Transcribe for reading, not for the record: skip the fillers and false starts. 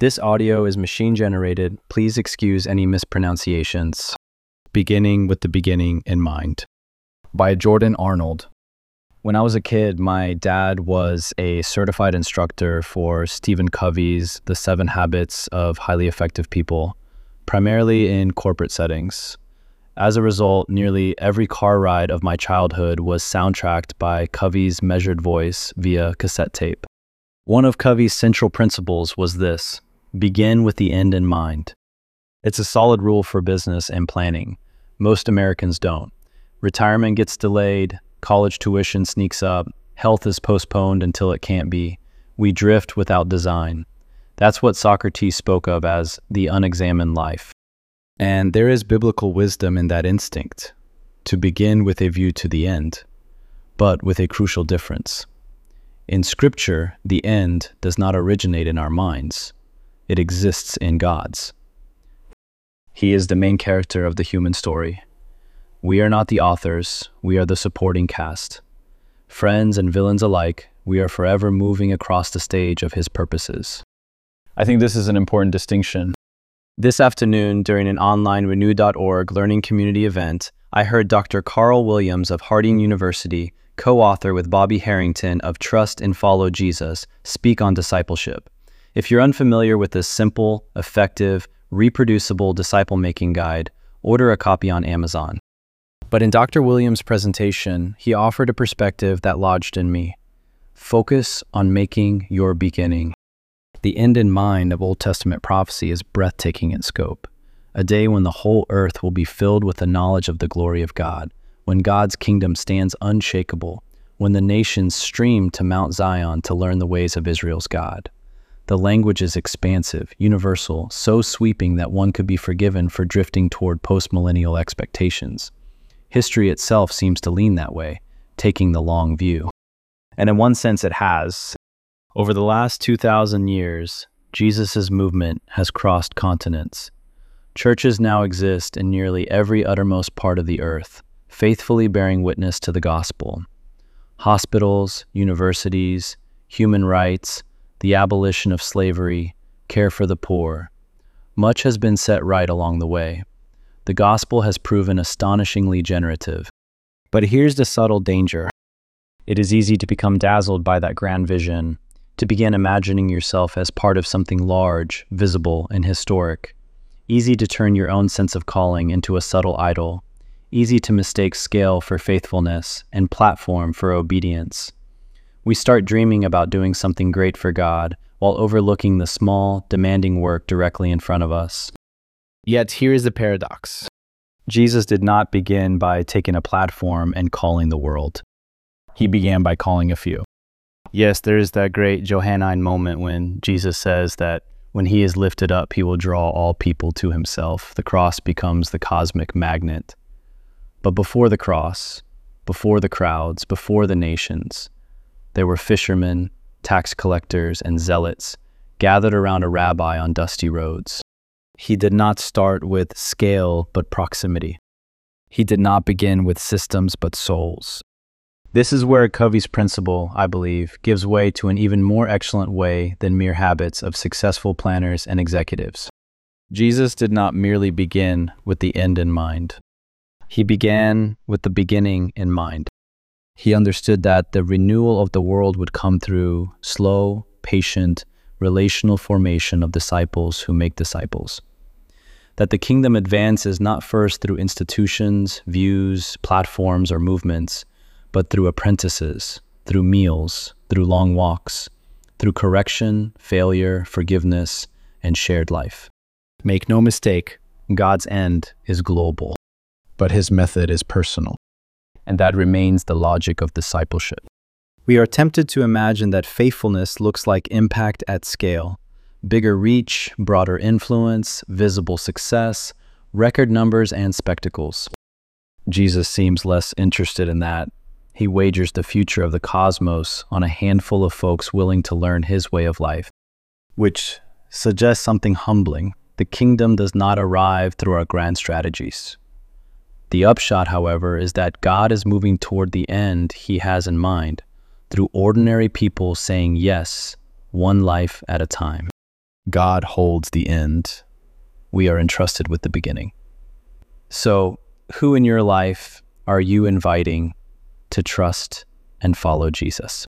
This audio is machine generated. Please excuse any mispronunciations. Beginning with the beginning in mind. By Jordan Arnold. When I was a kid, my dad was a certified instructor for Stephen Covey's The 7 Habits of Highly Effective People, primarily in corporate settings. As a result, nearly every car ride of my childhood was soundtracked by Covey's measured voice via cassette tape. One of Covey's central principles was this: begin with the end in mind. It's a solid rule for business and planning. Most Americans don't. Retirement gets delayed, college tuition sneaks up, health is postponed until it can't be. We drift without design. That's what Socrates spoke of as the unexamined life. And there is biblical wisdom in that instinct, to begin with a view to the end, but with a crucial difference. In Scripture, the end does not originate in our minds. It exists in God's. He is the main character of the human story. We are not the authors, we are the supporting cast. Friends and villains alike, we are forever moving across the stage of his purposes. I think this is an important distinction. This afternoon, during an online Renew.org learning community event, I heard Dr. Carl Williams of Harding University, co-author with Bobby Harrington of Trust and Follow Jesus, speak on discipleship. If you're unfamiliar with this simple, effective, reproducible disciple-making guide, order a copy on Amazon. But in Dr. Williams' presentation, he offered a perspective that lodged in me. Focus on making your beginning. The end in mind of Old Testament prophecy is breathtaking in scope. A day when the whole earth will be filled with the knowledge of the glory of God, when God's kingdom stands unshakable, when the nations stream to Mount Zion to learn the ways of Israel's God. The language is expansive, universal, so sweeping that one could be forgiven for drifting toward post-millennial expectations. History itself seems to lean that way, taking the long view. And in one sense it has. Over the last 2,000 years, Jesus' movement has crossed continents. Churches now exist in nearly every uttermost part of the earth, faithfully bearing witness to the gospel. Hospitals, universities, human rights, the abolition of slavery, care for the poor. Much has been set right along the way. The gospel has proven astonishingly generative. But here's the subtle danger. It is easy to become dazzled by that grand vision, to begin imagining yourself as part of something large, visible, and historic. Easy to turn your own sense of calling into a subtle idol. Easy to mistake scale for faithfulness and platform for obedience. We start dreaming about doing something great for God while overlooking the small, demanding work directly in front of us. Yet here is the paradox. Jesus did not begin by taking a platform and calling the world. He began by calling a few. Yes, there is that great Johannine moment when Jesus says that when he is lifted up, he will draw all people to himself. The cross becomes the cosmic magnet. But before the cross, before the crowds, before the nations, there were fishermen, tax collectors, and zealots gathered around a rabbi on dusty roads. He did not start with scale but proximity. He did not begin with systems but souls. This is where Covey's principle, I believe, gives way to an even more excellent way than mere habits of successful planners and executives. Jesus did not merely begin with the end in mind. He began with the beginning in mind. He understood that the renewal of the world would come through slow, patient, relational formation of disciples who make disciples. That the kingdom advances not first through institutions, views, platforms, or movements, but through apprentices, through meals, through long walks, through correction, failure, forgiveness, and shared life. Make no mistake, God's end is global, but his method is personal. And that remains the logic of discipleship. We are tempted to imagine that faithfulness looks like impact at scale, bigger reach, broader influence, visible success, record numbers, and spectacles. Jesus seems less interested in that. He wagers the future of the cosmos on a handful of folks willing to learn his way of life, which suggests something humbling. The kingdom does not arrive through our grand strategies. The upshot, however, is that God is moving toward the end he has in mind, through ordinary people saying yes, one life at a time. God holds the end. We are entrusted with the beginning. So, who in your life are you inviting to trust and follow Jesus?